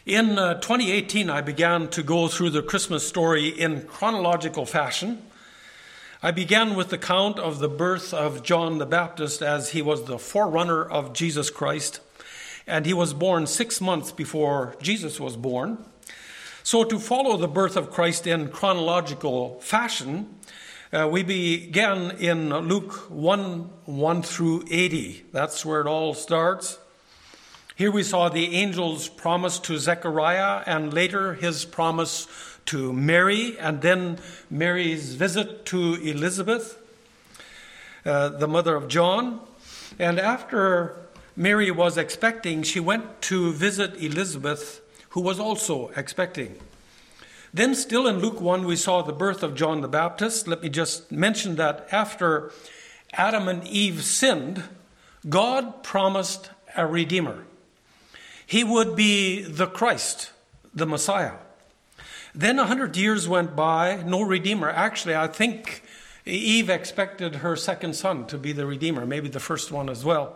In 2018, I began to go through the Christmas story in chronological fashion. I began with the count of the birth of John the Baptist, as he was the forerunner of Jesus Christ, and he was born 6 months before Jesus was born. So to follow the birth of Christ in chronological fashion, we began in Luke 1 through 80. That's where it all starts. Here we saw the angel's promise to Zechariah, and later his promise to Mary, and then Mary's visit to Elizabeth, the mother of John. And after Mary was expecting, she went to visit Elizabeth, who was also expecting. Then still in Luke 1, we saw the birth of John the Baptist. Let me just mention that after Adam and Eve sinned, God promised a Redeemer. He would be the Christ, the Messiah. Then 100 years went by, no Redeemer. Actually, I think Eve expected her second son to be the Redeemer, maybe the first one as well.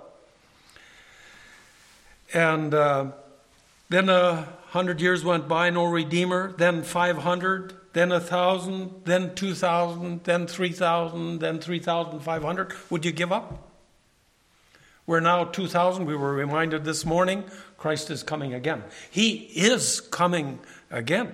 And then 100 years went by, no Redeemer. Then 500, then 1,000, then 2,000, then 3,000, then 3,500. Would you give up? We're now 2,000. We were reminded this morning, Christ is coming again. He is coming again.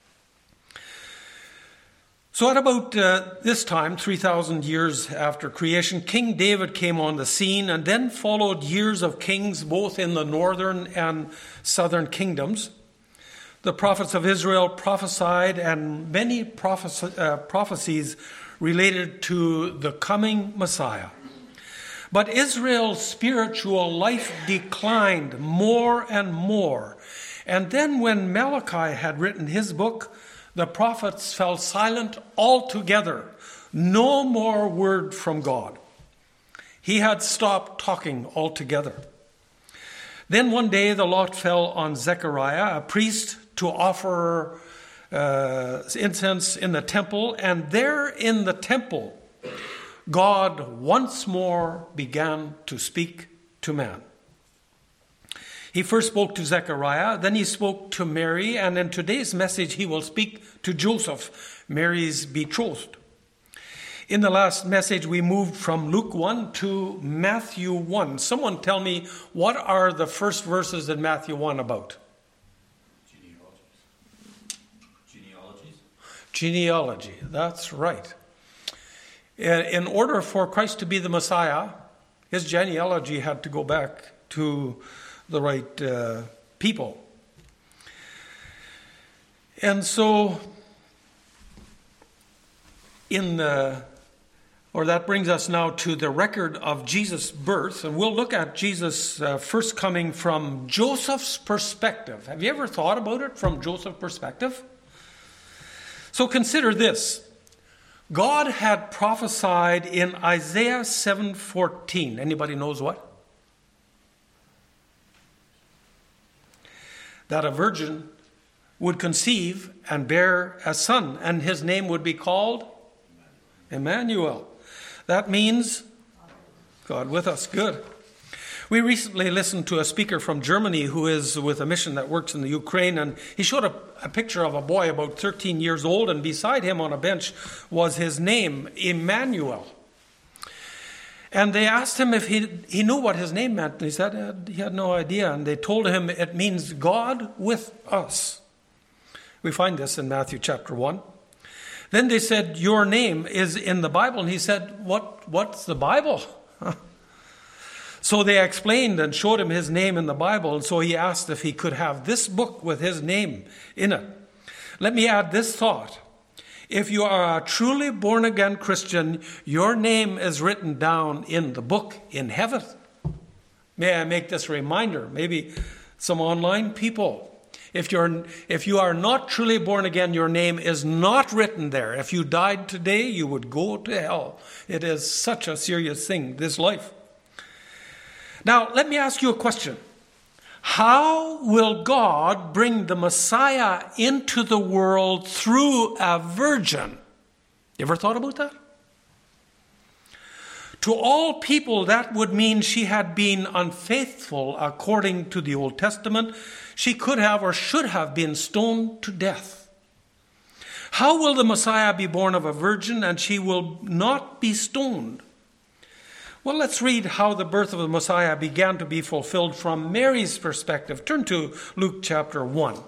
So at about this time, 3,000 years after creation, King David came on the scene, and then followed years of kings both in the northern and southern kingdoms. The prophets of Israel prophesied, and many prophecies related to the coming Messiah. But Israel's spiritual life declined more and more. And then when Malachi had written his book, the prophets fell silent altogether. No more word from God. He had stopped talking altogether. Then one day the lot fell on Zechariah, a priest, to offer incense in the temple. And there in the temple, God once more began to speak to man. He first spoke to Zechariah, then he spoke to Mary, and in today's message he will speak to Joseph, Mary's betrothed. In the last message we moved from Luke 1 to Matthew 1. Someone tell me, what are the first verses in Matthew 1 about? Genealogy, that's right. In order for Christ to be the Messiah, his genealogy had to go back to the right people. And so, that brings us now to the record of Jesus' birth, and we'll look at Jesus' first coming from Joseph's perspective. Have you ever thought about it from Joseph's perspective? So consider this. God had prophesied in Isaiah 7:14. Anybody knows what? That a virgin would conceive and bear a son, and his name would be called Emmanuel. That means God with us. Good. We recently listened to a speaker from Germany who is with a mission that works in the Ukraine, and he showed a picture of a boy about 13 years old, and beside him on a bench was his name, Emmanuel. And they asked him if he knew what his name meant, and he said he had no idea, and they told him it means God with us. We find this in Matthew chapter 1. Then they said, your name is in the Bible, and he said, what's the Bible? So they explained and showed him his name in the Bible, and so he asked if he could have this book with his name in it. Let me add this thought. If you are a truly born-again Christian, your name is written down in the book in heaven. May I make this reminder? Maybe some online people. If you are not truly born again, your name is not written there. If you died today, you would go to hell. It is such a serious thing, this life. Now, let me ask you a question. How will God bring the Messiah into the world through a virgin? You ever thought about that? To all people, that would mean she had been unfaithful according to the Old Testament. She could have or should have been stoned to death. How will the Messiah be born of a virgin and she will not be stoned? Well, let's read how the birth of the Messiah began to be fulfilled from Mary's perspective. Turn to Luke chapter 1.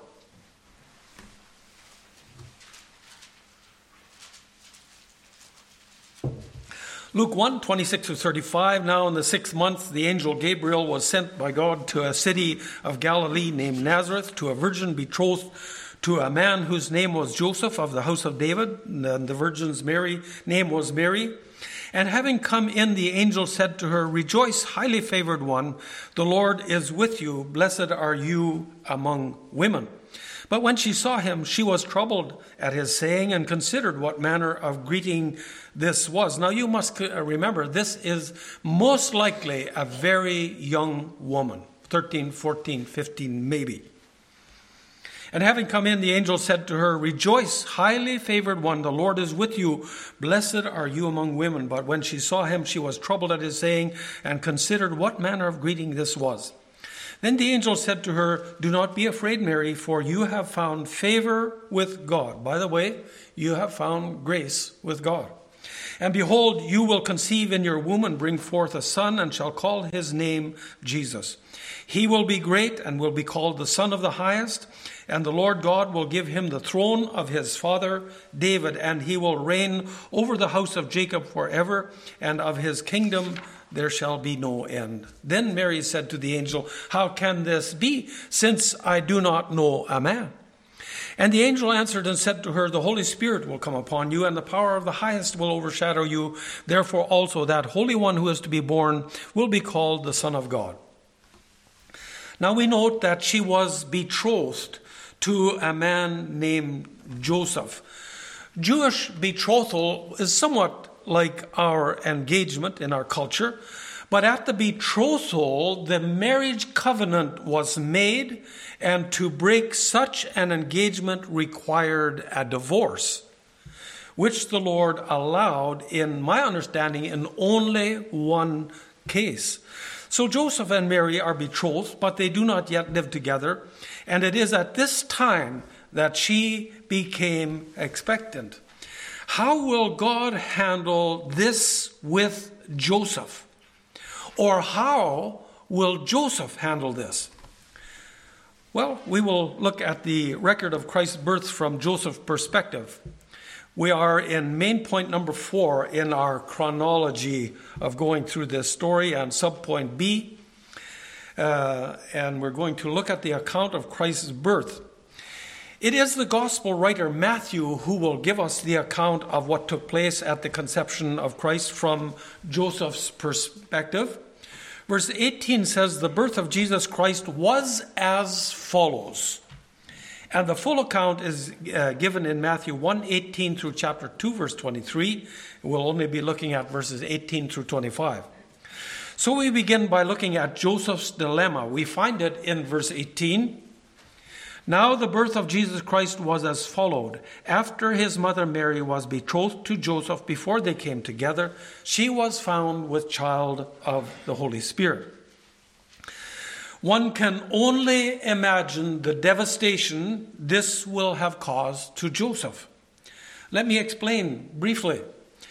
Luke 1, 26 to 35. Now in the 6th month, the angel Gabriel was sent by God to a city of Galilee named Nazareth, to a virgin betrothed to a man whose name was Joseph of the house of David. And the virgin's name was Mary. And having come in, the angel said to her, "Rejoice, highly favored one, the Lord is with you. Blessed are you among women." But when she saw him, she was troubled at his saying and considered what manner of greeting this was. Now you must remember, this is most likely a very young woman, 13, 14, 15 maybe. And having come in, the angel said to her, "Rejoice, highly favored one, the Lord is with you. Blessed are you among women." But when she saw him, she was troubled at his saying and considered what manner of greeting this was. Then the angel said to her, "Do not be afraid, Mary, for you have found favor with God." By the way, you have found grace with God. "And behold, you will conceive in your womb and bring forth a son, and shall call his name Jesus. He will be great and will be called the Son of the Highest, and the Lord God will give him the throne of his father David, and he will reign over the house of Jacob forever, and of his kingdom there shall be no end." Then Mary said to the angel, "How can this be, since I do not know a man?" And the angel answered and said to her, "The Holy Spirit will come upon you, and the power of the Highest will overshadow you. Therefore also that Holy One who is to be born will be called the Son of God." Now we note that she was betrothed to a man named Joseph. Jewish betrothal is somewhat like our engagement in our culture, but at the betrothal, the marriage covenant was made, and to break such an engagement required a divorce, which the Lord allowed, in my understanding, in only one case. So Joseph and Mary are betrothed, but they do not yet live together, and it is at this time that she became expectant. How will God handle this with Joseph? Or how will Joseph handle this? Well, we will look at the record of Christ's birth from Joseph's perspective. We are in main point number 4 in our chronology of going through this story, and subpoint B. And we're going to look at the account of Christ's birth. It is the gospel writer Matthew who will give us the account of what took place at the conception of Christ from Joseph's perspective. Verse 18 says, "The birth of Jesus Christ was as follows." And the full account is given in Matthew 1:18 through chapter 2, verse 23. We'll only be looking at verses 18 through 25. So we begin by looking at Joseph's dilemma. We find it in verse 18. "Now the birth of Jesus Christ was as followed. After his mother Mary was betrothed to Joseph, before they came together, she was found with child of the Holy Spirit." One can only imagine the devastation this will have caused to Joseph. Let me explain briefly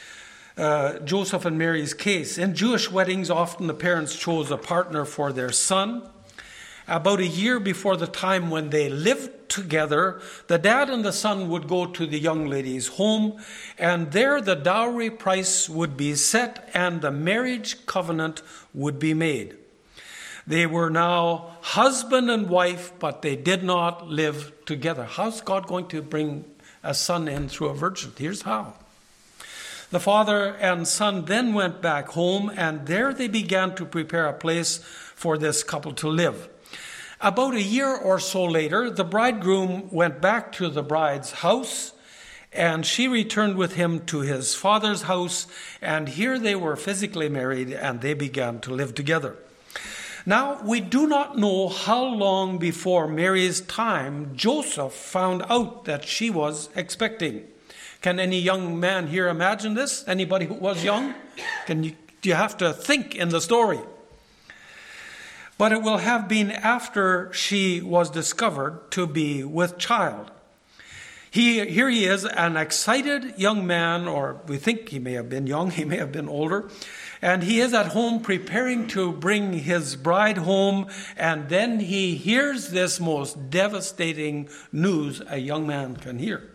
Joseph and Mary's case. In Jewish weddings, often the parents chose a partner for their son. About a year before the time when they lived together, the dad and the son would go to the young lady's home, and there the dowry price would be set and the marriage covenant would be made. They were now husband and wife, but they did not live together. How's God going to bring a son in through a virgin? Here's how. The father and son then went back home, and there they began to prepare a place for this couple to live. About a year or so later, the bridegroom went back to the bride's house, and she returned with him to his father's house, and here they were physically married, and they began to live together. Now, we do not know how long before Mary's time Joseph found out that she was expecting. Can any young man here imagine this? Anybody who was young? Can you You have to think in the story. But it will have been after she was discovered to be with child. Here he is, an excited young man, or we think he may have been young, he may have been older, and he is at home preparing to bring his bride home, and then he hears this most devastating news a young man can hear.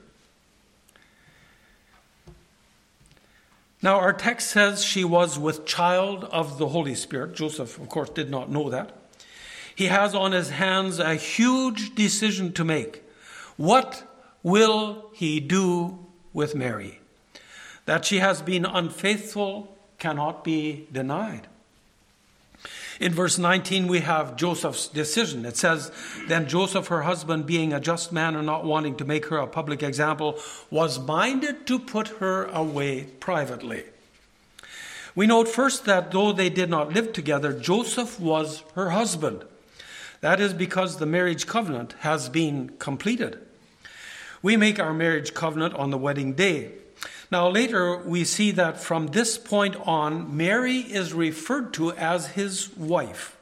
Now, our text says she was with child of the Holy Spirit. Joseph, of course, did not know that. He has on his hands a huge decision to make. What will he do with Mary? That she has been unfaithful cannot be denied. In verse 19, we have Joseph's decision. It says, then Joseph, her husband, being a just man and not wanting to make her a public example, was minded to put her away privately. We note first that though they did not live together, Joseph was her husband. That is because the marriage covenant has been completed. We make our marriage covenant on the wedding day. Now later we see that from this point on, Mary is referred to as his wife.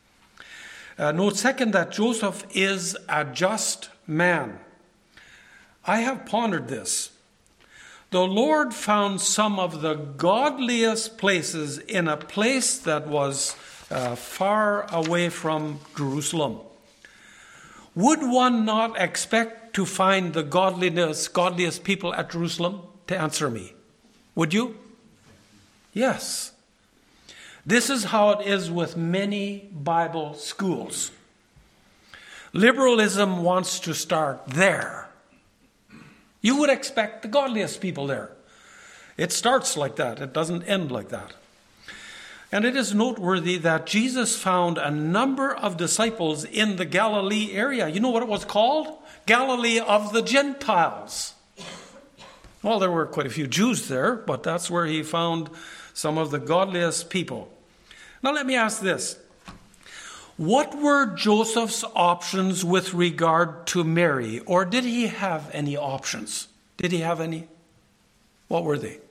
Note second that Joseph is a just man. I have pondered this. The Lord found some of the godliest places in a place that was far away from Jerusalem. Would one not expect to find the godliest people at Jerusalem? To answer me. Would you? Yes. This is how it is with many Bible schools. Liberalism wants to start there. You would expect the godliest people there. It starts like that. It doesn't end like that. And it is noteworthy that Jesus found a number of disciples in the Galilee area. You know what it was called? Galilee of the Gentiles. Well, there were quite a few Jews there, but that's where he found some of the godliest people. Now let me ask this. What were Joseph's options with regard to Mary? Or did he have any options? Did he have any? What were they?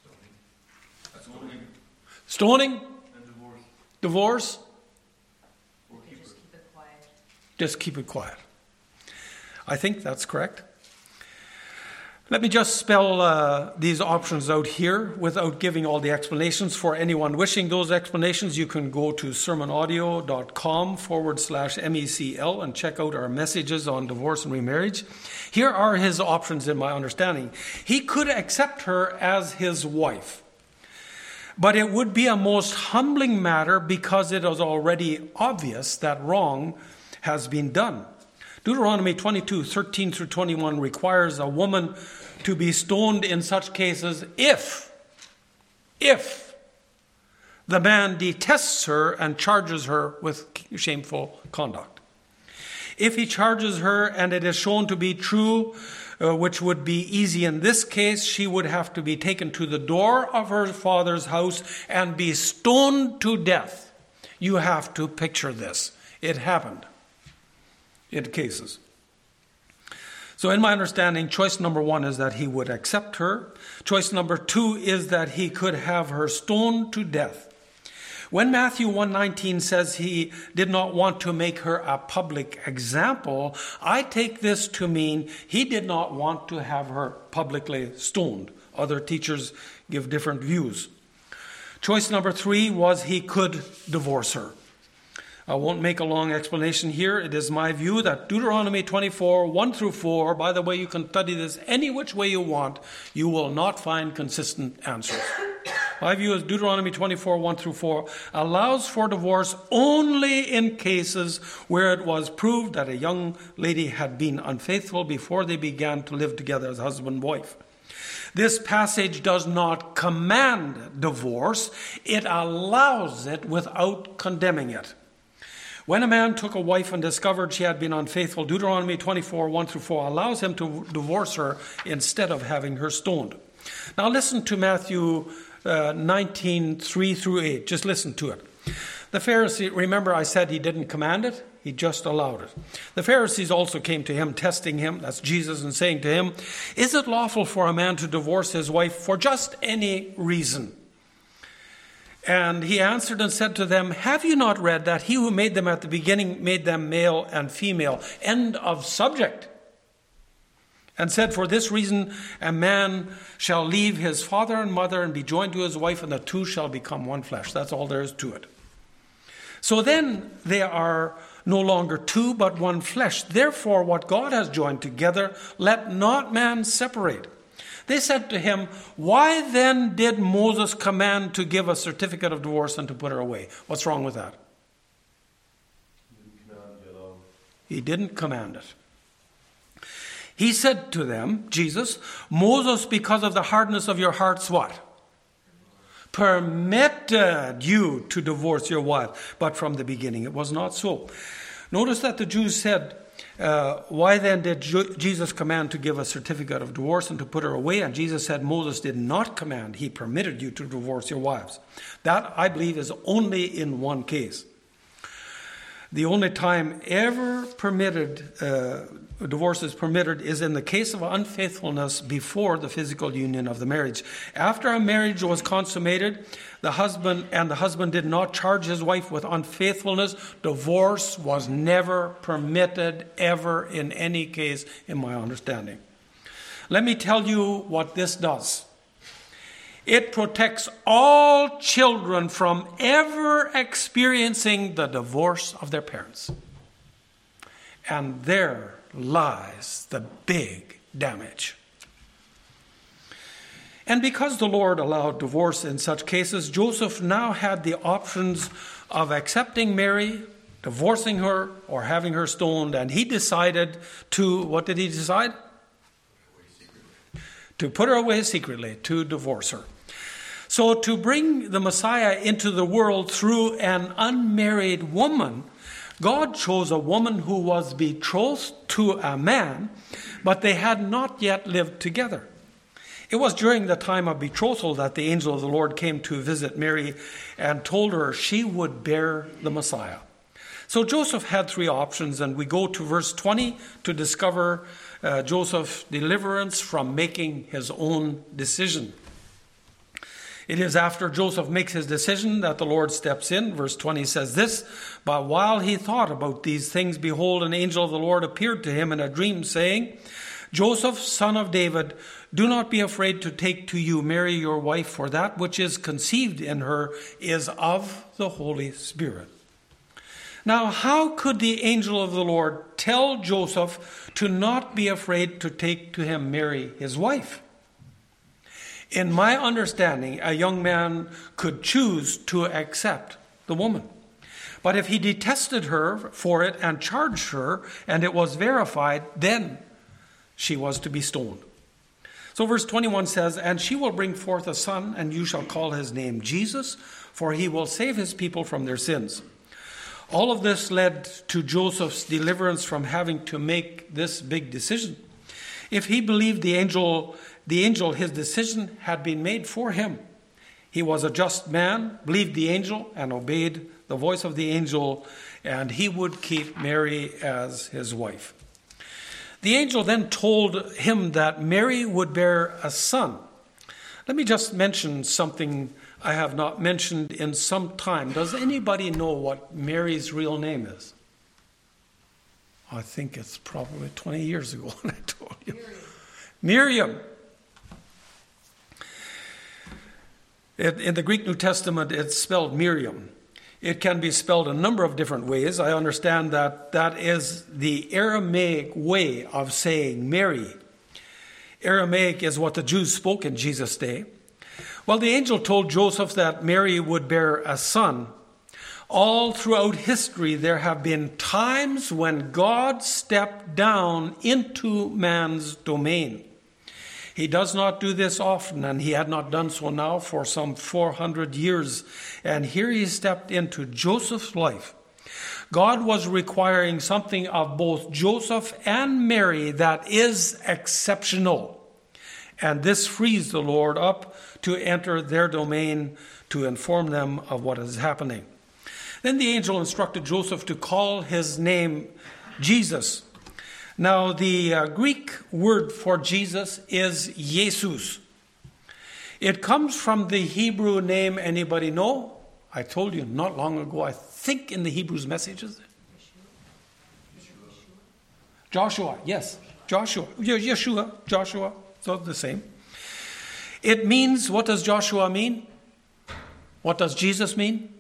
Stoning? And divorce? Or just keep it quiet. Just keep it quiet. I think that's correct. Let me just spell these options out here without giving all the explanations. For anyone wishing those explanations, you can go to sermonaudio.com/MECL and check out our messages on divorce and remarriage. Here are his options in my understanding. He could accept her as his wife, but it would be a most humbling matter because it is already obvious that wrong has been done. Deuteronomy 22:13-21 requires a woman to be stoned in such cases if the man detests her and charges her with shameful conduct. If he charges her and it is shown to be true, which would be easy in this case, she would have to be taken to the door of her father's house and be stoned to death. You have to picture this. It happened in cases. So in my understanding, choice number one is that he would accept her. Choice number two is that he could have her stoned to death. When Matthew 1:19 says he did not want to make her a public example, I take this to mean he did not want to have her publicly stoned. Other teachers give different views. Choice number three was he could divorce her. I won't make a long explanation here. It is my view that Deuteronomy 24:1-4, by the way, you can study this any which way you want, you will not find consistent answers. My view is Deuteronomy 24:1-4 allows for divorce only in cases where it was proved that a young lady had been unfaithful before they began to live together as husband and wife. This passage does not command divorce. It allows it without condemning it. When a man took a wife and discovered she had been unfaithful, Deuteronomy 24:1-4 allows him to divorce her instead of having her stoned. Now listen to Matthew 19:3-8. Just listen to it. The Pharisee, remember I said he didn't command it? He just allowed it. The Pharisees also came to him, testing him, that's Jesus, and saying to him, "Is it lawful for a man to divorce his wife for just any reason?" And he answered and said to them, have you not read that he who made them at the beginning made them male and female? End of subject. And said, for this reason a man shall leave his father and mother and be joined to his wife, and the two shall become one flesh. That's all there is to it. So then they are no longer two, but one flesh. Therefore, what God has joined together, let not man separate. They said to him, why then did Moses command to give a certificate of divorce and to put her away? What's wrong with that? He didn't command it. He said to them, Jesus, Moses, because of the hardness of your hearts, what? Permitted you to divorce your wife. But from the beginning it was not so. Notice that the Jews said, why then did Jesus command to give a certificate of divorce and to put her away? And Jesus said, Moses did not command. He permitted you to divorce your wives. That, I believe, is only in one case. The only time ever permitted, divorce is permitted, is in the case of unfaithfulness before the physical union of the marriage. After a marriage was consummated, the husband did not charge his wife with unfaithfulness, divorce was never permitted ever in any case, in my understanding. Let me tell you what this does. It protects all children from ever experiencing the divorce of their parents. And there lies the big damage. And because the Lord allowed divorce in such cases, Joseph now had the options of accepting Mary, divorcing her, or having her stoned. And he decided to, what did he decide? To put her away secretly, to divorce her. So to bring the Messiah into the world through an unmarried woman, God chose a woman who was betrothed to a man, but they had not yet lived together. It was during the time of betrothal that the angel of the Lord came to visit Mary and told her she would bear the Messiah. So Joseph had three options, and we go to verse 20 to discover Joseph's deliverance from making his own decision. It is after Joseph makes his decision that the Lord steps in. Verse 20 says this, but while he thought about these things, behold, an angel of the Lord appeared to him in a dream, saying, Joseph, son of David, do not be afraid to take to you Mary your wife, for that which is conceived in her is of the Holy Spirit. Now, how could the angel of the Lord tell Joseph to not be afraid to take to him Mary, his wife? In my understanding, a young man could choose to accept the woman. But if he detested her for it and charged her, and it was verified, then she was to be stoned. So verse 21 says, and she will bring forth a son, and you shall call his name Jesus, for he will save his people from their sins. All of this led to Joseph's deliverance from having to make this big decision. If he believed the angel, his decision had been made for him. He was a just man, believed the angel, and obeyed the voice of the angel, and he would keep Mary as his wife. The angel then told him that Mary would bear a son. Let me just mention something I have not mentioned in some time. Does anybody know what Mary's real name is? I think it's probably 20 years ago when I told you. Miriam. In the Greek New Testament, it's spelled Miriam. It can be spelled a number of different ways. I understand that that is the Aramaic way of saying Mary. Aramaic is what the Jews spoke in Jesus' day. Well, the angel told Joseph that Mary would bear a son. All throughout history, there have been times when God stepped down into man's domain. He does not do this often, and he had not done so now for some 400 years. And here he stepped into Joseph's life. God was requiring something of both Joseph and Mary that is exceptional. And this frees the Lord up to enter their domain to inform them of what is happening. Then the angel instructed Joseph to call his name Jesus. Now, the Greek word for Jesus is Jesus. It comes from the Hebrew name, anybody know? I told you not long ago, I think in the Hebrews messages. Joshua, yes. Joshua. Yeshua, Joshua. So the same. It means, what does Joshua mean? What does Jesus mean?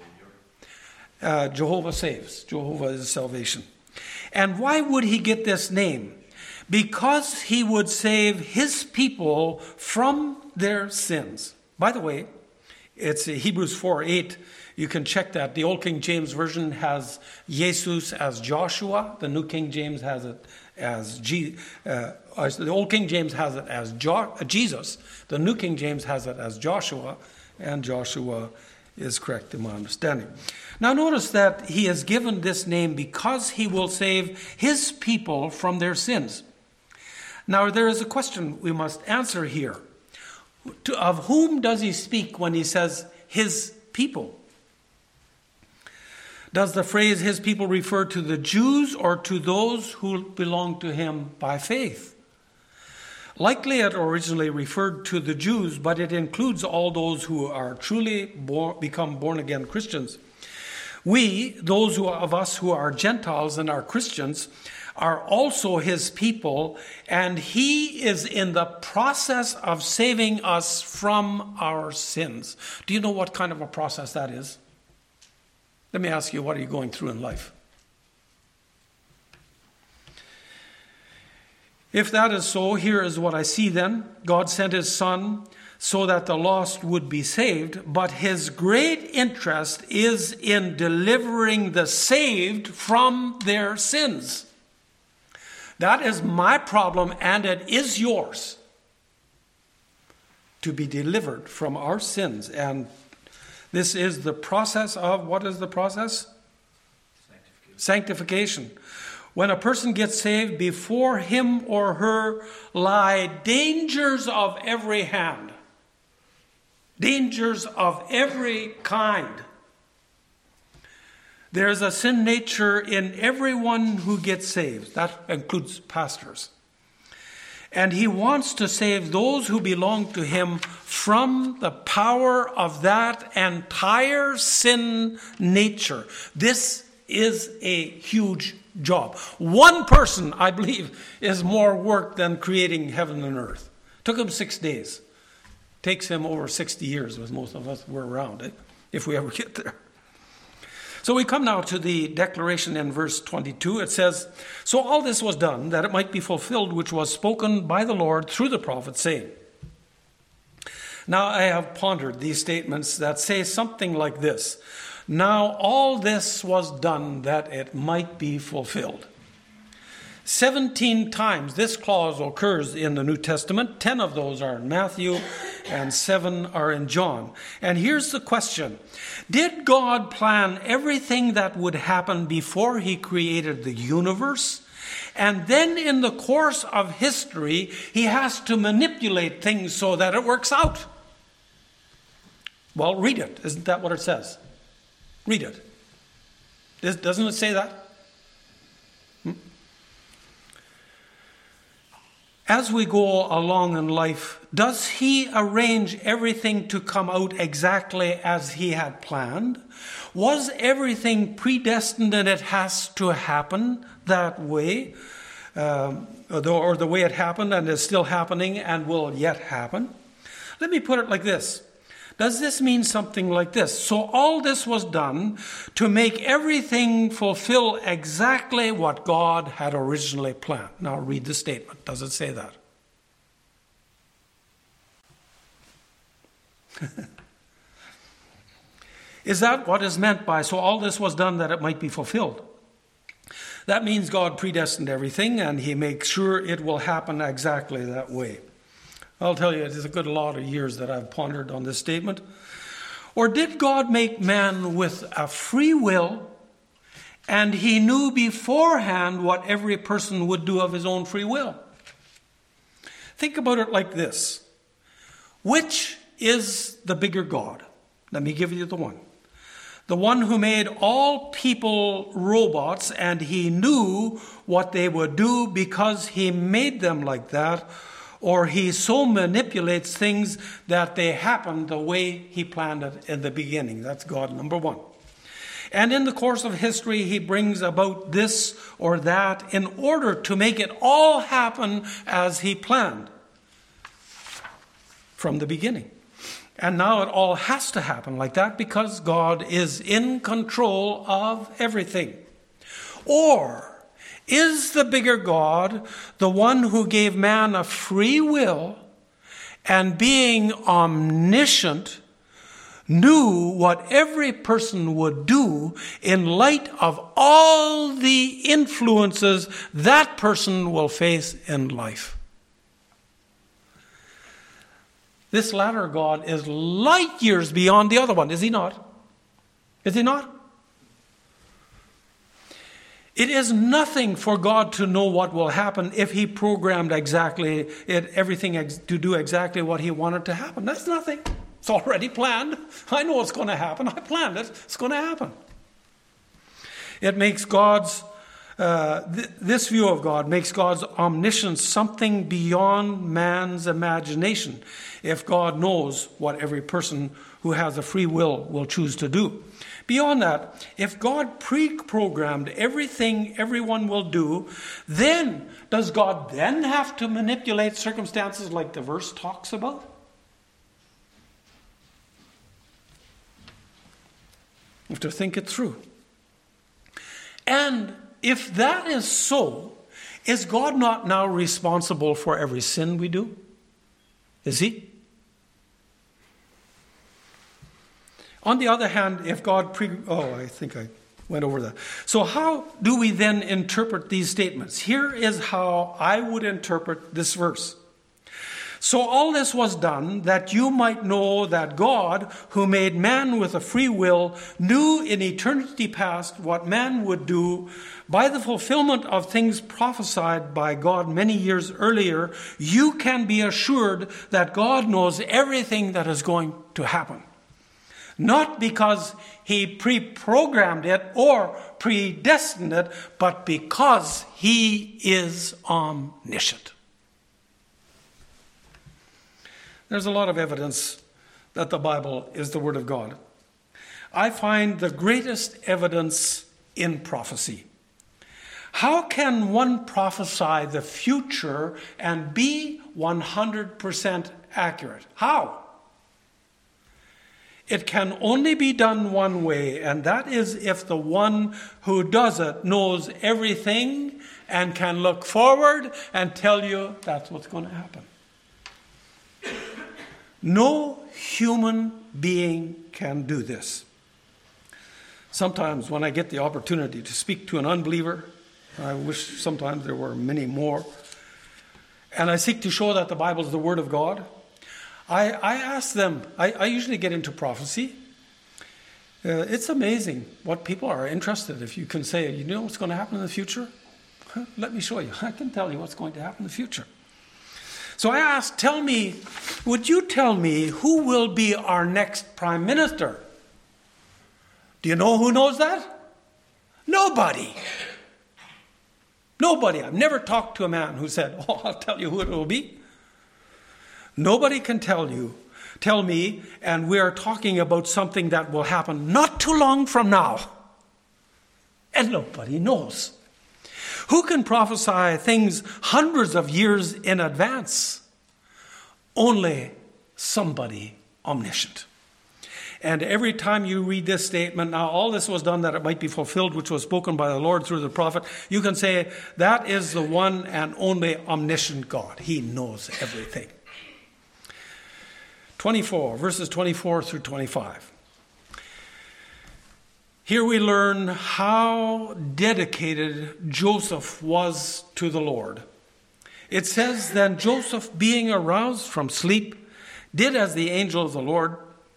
Jehovah saves. Jehovah is salvation. And why would he get this name? Because he would save his people from their sins. By the way, it's Hebrews 4:8. You can check that. The Old King James Version has Jesus as Joshua. The New King James has it as the Old King James has it as Jesus. The New King James has it as Joshua, and Joshua is correct in my understanding. Now notice that he is given this name because he will save his people from their sins. Now there is a question we must answer here. Of whom does he speak when he says his people? Does the phrase his people refer to the Jews or to those who belong to him by faith? Likely it originally referred to the Jews, but it includes all those who are truly become born-again Christians. We, those of us who are Gentiles and are Christians, are also his people, and he is in the process of saving us from our sins. Do you know what kind of a process that is? Let me ask you, what are you going through in life? If that is so, here is what I see then. God sent his Son so that the lost would be saved, but his great interest is in delivering the saved from their sins. That is my problem, and it is yours, to be delivered from our sins. And this is the process of, what is the process? Sanctification. When a person gets saved, before him or her lie dangers of every hand. Dangers of every kind. There's a sin nature in everyone who gets saved. That includes pastors. And he wants to save those who belong to him from the power of that entire sin nature. This is a huge job. One person, I believe, is more work than creating heaven and earth. Took him 6 days. Takes him over 60 years, as most of us were around, if we ever get there. So we come now to the declaration in verse 22. It says, "So all this was done, that it might be fulfilled, which was spoken by the Lord through the prophet, saying." Now I have pondered these statements that say something like this. Now all this was done, that it might be fulfilled. 17 times this clause occurs in the New Testament. 10 of those are in Matthew and 7 are in John. And here's the question. Did God plan everything that would happen before he created the universe? And then in the course of history, he has to manipulate things so that it works out. Well, read it. Isn't that what it says? Read it. Doesn't it say that? As we go along in life, does he arrange everything to come out exactly as he had planned? Was everything predestined and it has to happen that way? Or the way it happened and is still happening and will yet happen? Let me put it like this. Does this mean something like this? So all this was done to make everything fulfill exactly what God had originally planned. Now read the statement. Does it say that? Is that what is meant by, so all this was done that it might be fulfilled? That means God predestined everything and he makes sure it will happen exactly that way. I'll tell you, it is a good lot of years that I've pondered on this statement. Or did God make man with a free will, and he knew beforehand what every person would do of his own free will? Think about it like this. Which is the bigger God? Let me give you the one. The one who made all people robots, and he knew what they would do because he made them like that. or he so manipulates things that they happen the way he planned it in the beginning. That's God, number one. And in the course of history, he brings about this or that in order to make it all happen as he planned from the beginning. And now it all has to happen like that because God is in control of everything. Or is the bigger God the one who gave man a free will and being omniscient knew what every person would do in light of all the influences that person will face in life? This latter God is light years beyond the other one, is he not? Is he not? It is nothing for God to know what will happen if he programmed everything to do exactly what he wanted to happen. That's nothing. It's already planned. I know what's going to happen. I planned it. It's going to happen. It makes this view of God makes God's omniscience something beyond man's imagination if God knows what every person who has a free will choose to do. Beyond that, if God pre-programmed everything everyone will do, then does God then have to manipulate circumstances like the verse talks about? You have to think it through. And if that is so, is God not now responsible for every sin we do? Is he? On the other hand, if God I think I went over that. So how do we then interpret these statements? Here is how I would interpret this verse. So all this was done that you might know that God, who made man with a free will, knew in eternity past what man would do. By the fulfillment of things prophesied by God many years earlier, you can be assured that God knows everything that is going to happen. Not because he pre-programmed it or predestined it, but because he is omniscient. There's a lot of evidence that the Bible is the Word of God. I find the greatest evidence in prophecy. How can one prophesy the future and be 100% accurate? How? It can only be done one way, and that is if the one who does it knows everything and can look forward and tell you that's what's going to happen. No human being can do this. Sometimes when I get the opportunity to speak to an unbeliever, I wish sometimes there were many more, and I seek to show that the Bible is the Word of God, I ask them, I usually get into prophecy. It's amazing what people are interested. If you can say, you know what's going to happen in the future? Let me show you. I can tell you what's going to happen in the future. So I asked, would you tell me who will be our next prime minister? Do you know who knows that? Nobody. Nobody. I've never talked to a man who said, I'll tell you who it will be. Nobody can tell me, and we are talking about something that will happen not too long from now. And nobody knows. Who can prophesy things hundreds of years in advance? Only somebody omniscient. And every time you read this statement, now all this was done that it might be fulfilled, which was spoken by the Lord through the prophet, you can say that is the one and only omniscient God. He knows everything. 24, verses 24 through 25. Here we learn how dedicated Joseph was to the Lord. It says, then Joseph, being aroused from sleep, did as the angel of the Lord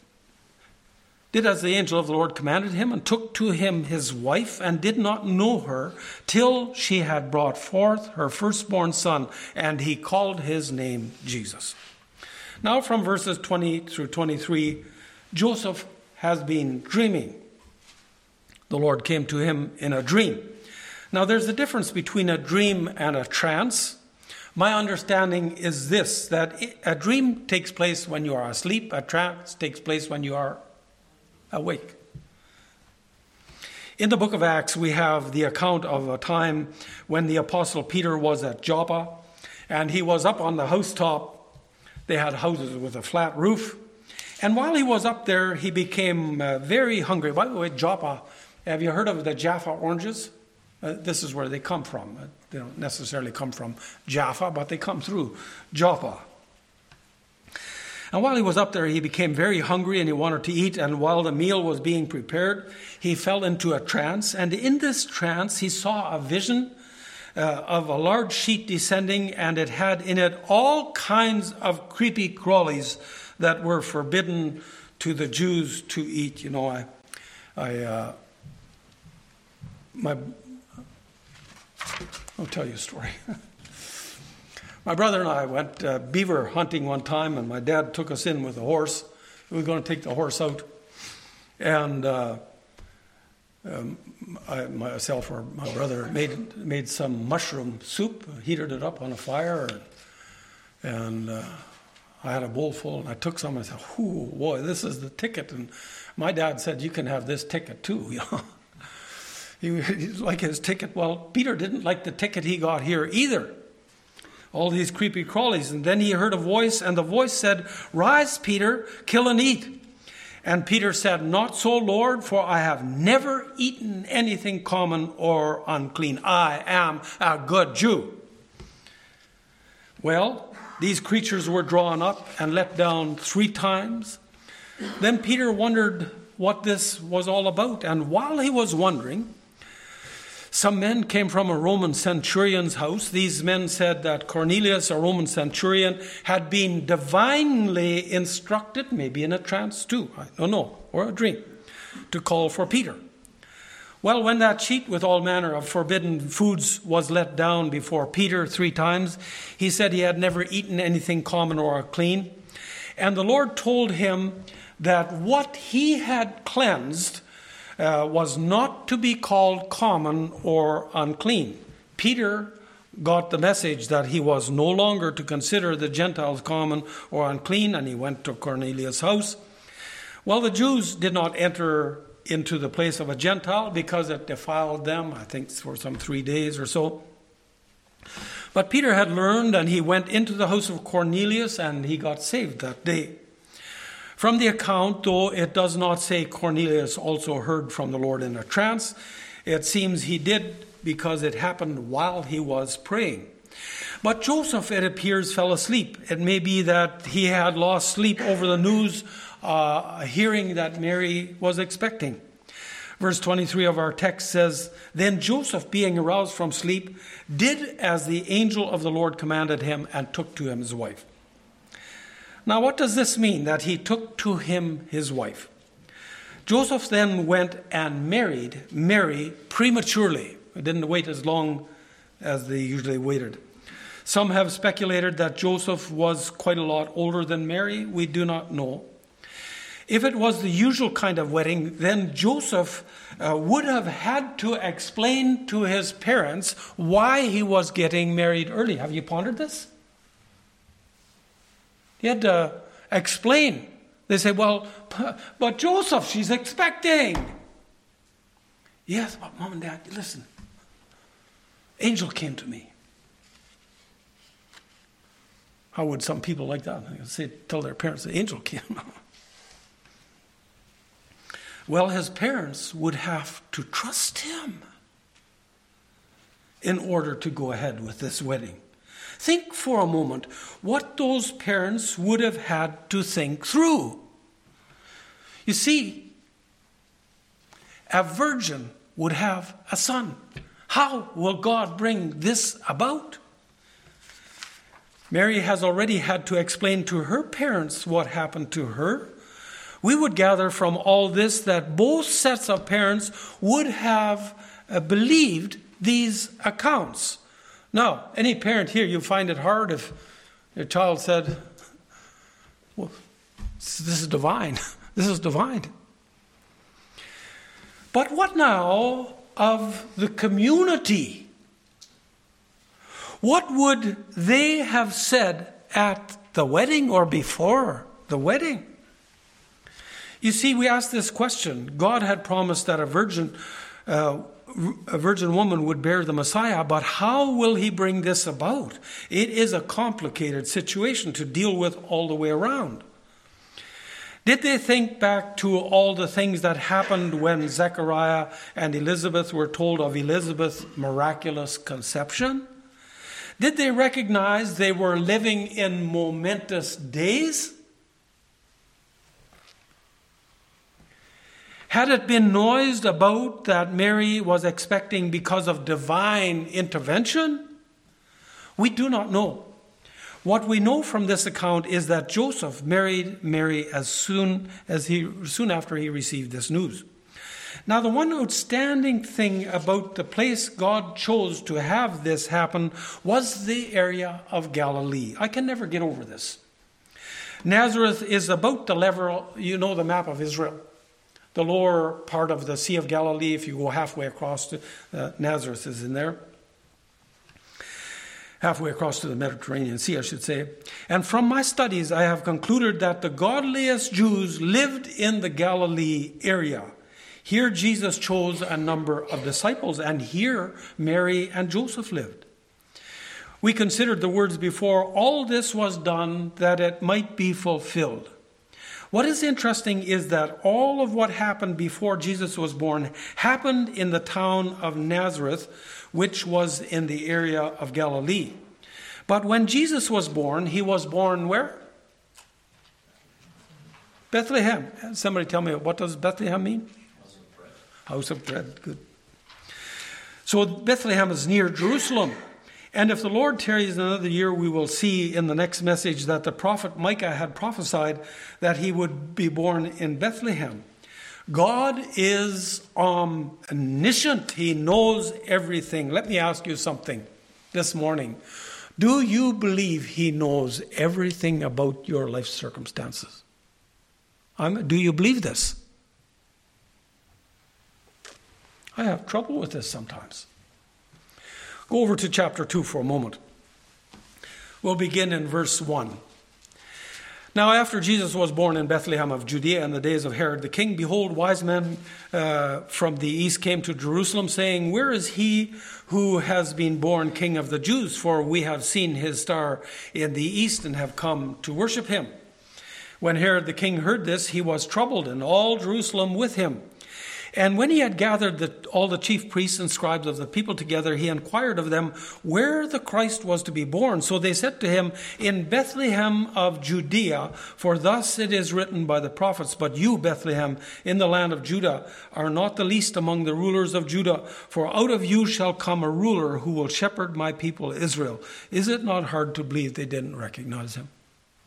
commanded him, and took to him his wife, and did not know her till she had brought forth her firstborn son, and he called his name Jesus. Now from verses 20 through 23, Joseph has been dreaming. The Lord came to him in a dream. Now there's a difference between a dream and a trance. My understanding is this, that a dream takes place when you are asleep, a trance takes place when you are awake. In the book of Acts, we have the account of a time when the Apostle Peter was at Joppa, and he was up on the housetop. They had houses with a flat roof. And while he was up there, he became very hungry. By the way, Joppa, have you heard of the Jaffa oranges? This is where they come from. They don't necessarily come from Jaffa, but they come through Joppa. And while he was up there, he became very hungry and he wanted to eat. And while the meal was being prepared, he fell into a trance. And in this trance, he saw a vision of a large sheet descending, and it had in it all kinds of creepy crawlies that were forbidden to the Jews to eat. You know, I'll tell you a story. My brother and I went beaver hunting one time, and my dad took us in with a horse. We were going to take the horse out. And myself or my brother made some mushroom soup, heated it up on a fire, and I had a bowl full, and I took some, and I said, "Ooh, boy, this is the ticket." And my dad said, "You can have this ticket too." You know, he liked his ticket. Well, Peter didn't like the ticket he got here either. All these creepy crawlies. And then he heard a voice, and the voice said, "Rise, Peter, kill and eat." And Peter said, "Not so, Lord, for I have never eaten anything common or unclean. I am a good Jew." Well, these creatures were drawn up and let down 3 times. Then Peter wondered what this was all about. And while he was wondering, some men came from a Roman centurion's house. These men said that Cornelius, a Roman centurion, had been divinely instructed, maybe in a trance too, I don't know, or a dream, to call for Peter. Well, when that sheet with all manner of forbidden foods was let down before Peter 3 times, he said he had never eaten anything common or unclean. And the Lord told him that what he had cleansed was not to be called common or unclean. Peter got the message that he was no longer to consider the Gentiles common or unclean, and he went to Cornelius' house. Well, the Jews did not enter into the place of a Gentile because it defiled them, I think for some 3 days or so. But Peter had learned, and he went into the house of Cornelius, and he got saved that day. From the account, though it does not say Cornelius also heard from the Lord in a trance, it seems he did because it happened while he was praying. But Joseph, it appears, fell asleep. It may be that he had lost sleep over the news, hearing that Mary was expecting. Verse 23 of our text says, "Then Joseph, being aroused from sleep, did as the angel of the Lord commanded him, and took to him his wife." Now, what does this mean, that he took to him his wife? Joseph then went and married Mary prematurely. He didn't wait as long as they usually waited. Some have speculated that Joseph was quite a lot older than Mary. We do not know. If it was the usual kind of wedding, then Joseph would have had to explain to his parents why he was getting married early. Have you pondered this? He had to explain. They say, "Well, but Joseph, she's expecting." "Yes, but Mom and Dad, listen. Angel came to me." How would some people like that tell their parents the angel came? Well, his parents would have to trust him in order to go ahead with this wedding. Think for a moment what those parents would have had to think through. You see, a virgin would have a son. How will God bring this about? Mary has already had to explain to her parents what happened to her. We would gather from all this that both sets of parents would have believed these accounts. Now, any parent here, you find it hard if your child said, "Well, this is divine. This is divine." But what now of the community? What would they have said at the wedding or before the wedding? You see, we asked this question. God had promised that a virgin woman would bear the Messiah, but how will he bring this about? It is a complicated situation to deal with all the way around. Did they think back to all the things that happened when Zechariah and Elizabeth were told of Elizabeth's miraculous conception? Did they recognize they were living in momentous days? Had it been noised about that Mary was expecting because of divine intervention? We do not know. What we know from this account is that Joseph married Mary as soon after he received this news. Now, the one outstanding thing about the place God chose to have this happen was the area of Galilee. I can never get over this. Nazareth is about the level, you know, the map of Israel. The lower part of the Sea of Galilee, if you go halfway across to Nazareth is in there. Halfway across to the Mediterranean Sea, I should say. And from my studies, I have concluded that the godliest Jews lived in the Galilee area. Here Jesus chose a number of disciples, and here Mary and Joseph lived. We considered the words before, all this was done that it might be fulfilled. What is interesting is that all of what happened before Jesus was born happened in the town of Nazareth, which was in the area of Galilee. But when Jesus was born, he was born where? Bethlehem. Somebody tell me, what does Bethlehem mean? House of bread. House of bread, good. So Bethlehem is near Jerusalem. And if the Lord tarries another year, we will see in the next message that the prophet Micah had prophesied that he would be born in Bethlehem. God is omniscient. He knows everything. Let me ask you something this morning. Do you believe he knows everything about your life circumstances? Do you believe this? I have trouble with this sometimes. Go over to chapter 2 for a moment. We'll begin in verse 1. Now, after Jesus was born in Bethlehem of Judea in the days of Herod the king, behold, wise men from the east came to Jerusalem, saying, where is he who has been born King of the Jews? For we have seen his star in the east and have come to worship him. When Herod the king heard this, he was troubled, and all Jerusalem with him. And when he had gathered all the chief priests and scribes of the people together, he inquired of them where the Christ was to be born. So they said to him, in Bethlehem of Judea, for thus it is written by the prophets, but you, Bethlehem, in the land of Judah, are not the least among the rulers of Judah, for out of you shall come a ruler who will shepherd my people Israel. Is it not hard to believe they didn't recognize him?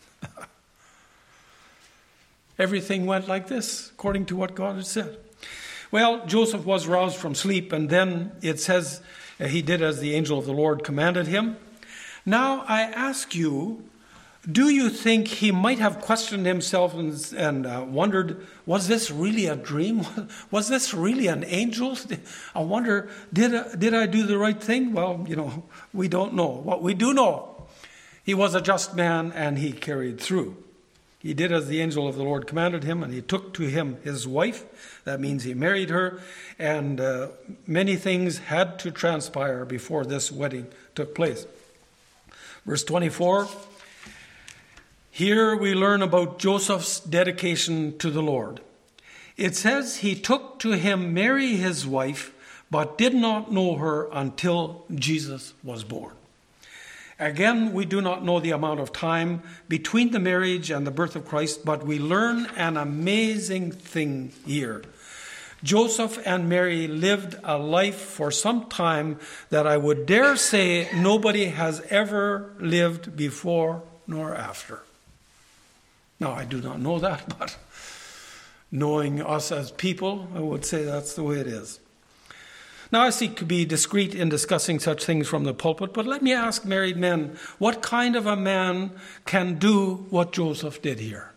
Everything went like this, according to what God had said. Well, Joseph was roused from sleep, and then it says he did as the angel of the Lord commanded him. Now I ask you, do you think he might have questioned himself and wondered, was this really a dream? Was this really an angel? I wonder, did I do the right thing? Well, we don't know. What we do know, he was a just man and he carried through. He did as the angel of the Lord commanded him, and he took to him his wife. That means he married her, and many things had to transpire before this wedding took place. Verse 24, here we learn about Joseph's dedication to the Lord. It says he took to him Mary his wife, but did not know her until Jesus was born. Again, we do not know the amount of time between the marriage and the birth of Christ, but we learn an amazing thing here. Joseph and Mary lived a life for some time that I would dare say nobody has ever lived before nor after. Now, I do not know that, but knowing us as people, I would say that's the way it is. Now, I seek to be discreet in discussing such things from the pulpit, but let me ask married men, what kind of a man can do what Joseph did here?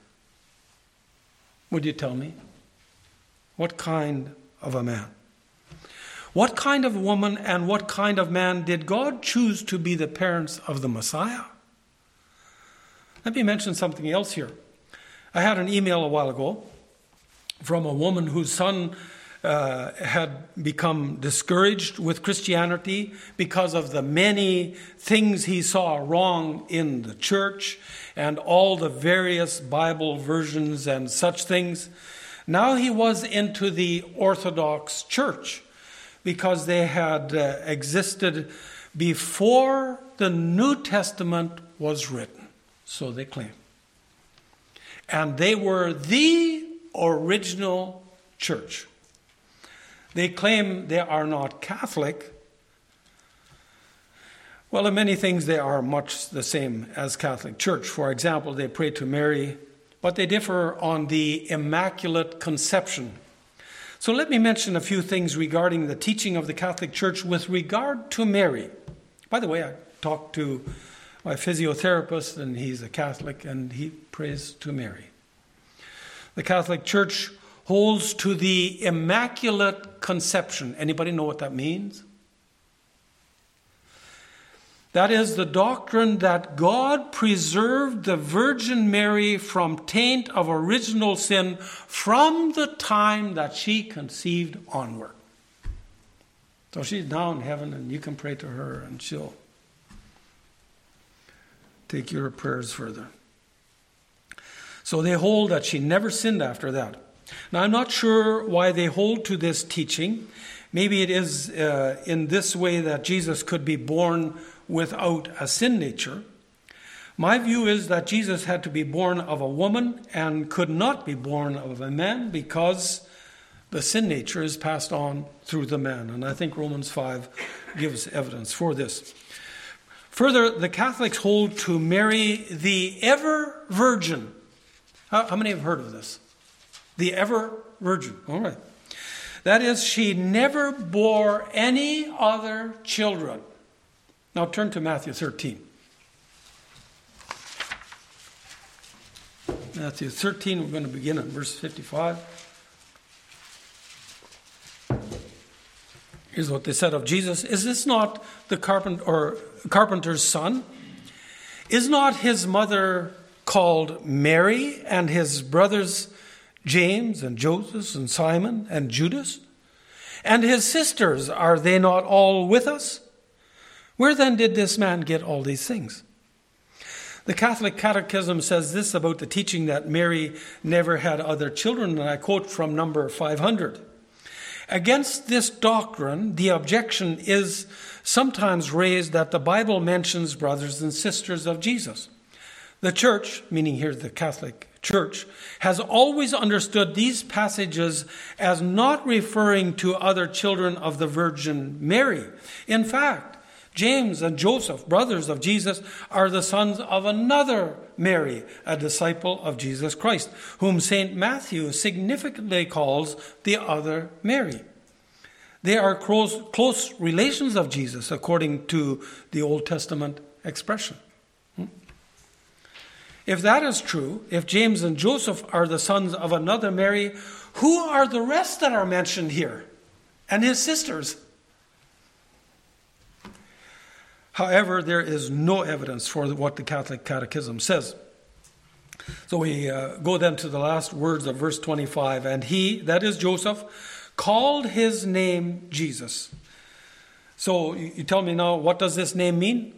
Would you tell me? What kind of a man? What kind of woman and what kind of man did God choose to be the parents of the Messiah? Let me mention something else here. I had an email a while ago from a woman whose son had become discouraged with Christianity because of the many things he saw wrong in the church and all the various Bible versions and such things. Now he was into the Orthodox Church because they had existed before the New Testament was written, so they claim. And they were the original church. They claim they are not Catholic. Well, in many things they are much the same as Catholic Church. For example, they pray to Mary, but they differ on the Immaculate Conception. So let me mention a few things regarding the teaching of the Catholic Church with regard to Mary. By the way, I talked to my physiotherapist, and he's a Catholic, and he prays to Mary. The Catholic Church holds to the Immaculate Conception. Anybody know what that means? That is the doctrine that God preserved the Virgin Mary from taint of original sin from the time that she conceived onward. So she's now in heaven, and you can pray to her, and she'll take your prayers further. So they hold that she never sinned after that. Now, I'm not sure why they hold to this teaching. Maybe it is in this way that Jesus could be born without a sin nature. My view is that Jesus had to be born of a woman and could not be born of a man because the sin nature is passed on through the man. And I think Romans 5 gives evidence for this. Further, the Catholics hold to Mary the ever virgin. How many have heard of this? The ever virgin. All right. That is, she never bore any other children. Now turn to Matthew 13. Matthew 13, we're going to begin at verse 55. Here's what they said of Jesus. Is this not the carpenter's son? Is not his mother called Mary, and his brothers James and Joseph and Simon and Judas? And his sisters, are they not all with us? Where then did this man get all these things? The Catholic Catechism says this about the teaching that Mary never had other children, and I quote from number 500. Against this doctrine, the objection is sometimes raised that the Bible mentions brothers and sisters of Jesus. The Church, meaning here the Catholic Church, has always understood these passages as not referring to other children of the Virgin Mary. In fact, James and Joseph, brothers of Jesus, are the sons of another Mary, a disciple of Jesus Christ, whom St. Matthew significantly calls the other Mary. They are close relations of Jesus, according to the Old Testament expression. If that is true, if James and Joseph are the sons of another Mary, who are the rest that are mentioned here? And his sisters? However, there is no evidence for what the Catholic Catechism says. So we go then to the last words of verse 25. And he, that is Joseph, called his name Jesus. So you tell me now, what does this name mean?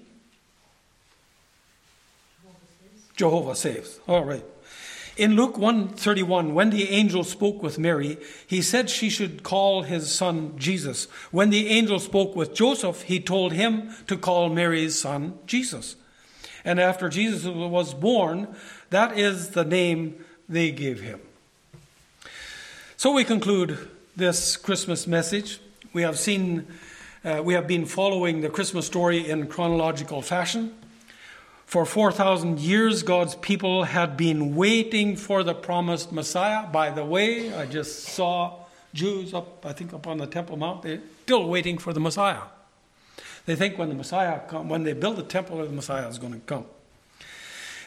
Jehovah saves. All right. In Luke 1:31, when the angel spoke with Mary, he said she should call his son Jesus. When the angel spoke with Joseph, he told him to call Mary's son Jesus. And after Jesus was born, that is the name they gave him. So we conclude this Christmas message. We have been following the Christmas story in chronological fashion. For 4,000 years, God's people had been waiting for the promised Messiah. By the way, I just saw Jews up on the Temple Mount. They're still waiting for the Messiah. They think when the Messiah comes, when they build the temple, the Messiah is going to come.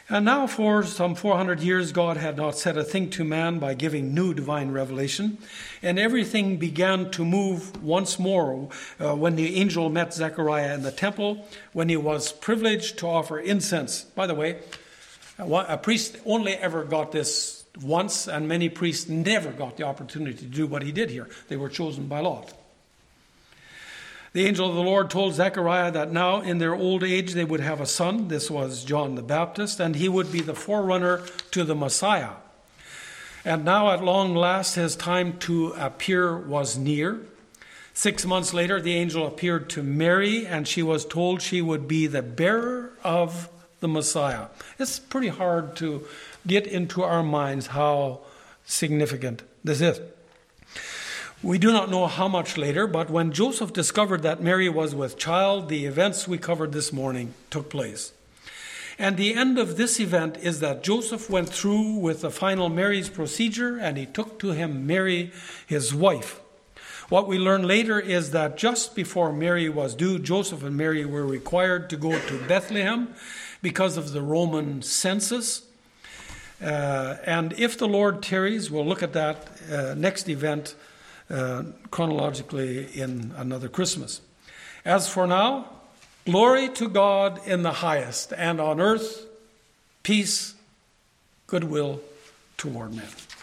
And now for some 400 years, God had not said a thing to man by giving new divine revelation. And everything began to move once more when the angel met Zechariah in the temple, when he was privileged to offer incense. By the way, a priest only ever got this once, and many priests never got the opportunity to do what he did here. They were chosen by lot. The angel of the Lord told Zechariah that now in their old age they would have a son. This was John the Baptist, and he would be the forerunner to the Messiah. And now at long last his time to appear was near. 6 months later the angel appeared to Mary, and she was told she would be the bearer of the Messiah. It's pretty hard to get into our minds how significant this is. We do not know how much later, but when Joseph discovered that Mary was with child, the events we covered this morning took place. And the end of this event is that Joseph went through with the final marriage procedure, and he took to him Mary, his wife. What we learn later is that just before Mary was due, Joseph and Mary were required to go to Bethlehem because of the Roman census. And if the Lord tarries, we'll look at that next event chronologically in another Christmas. As for now, glory to God in the highest, and on earth peace, goodwill toward men.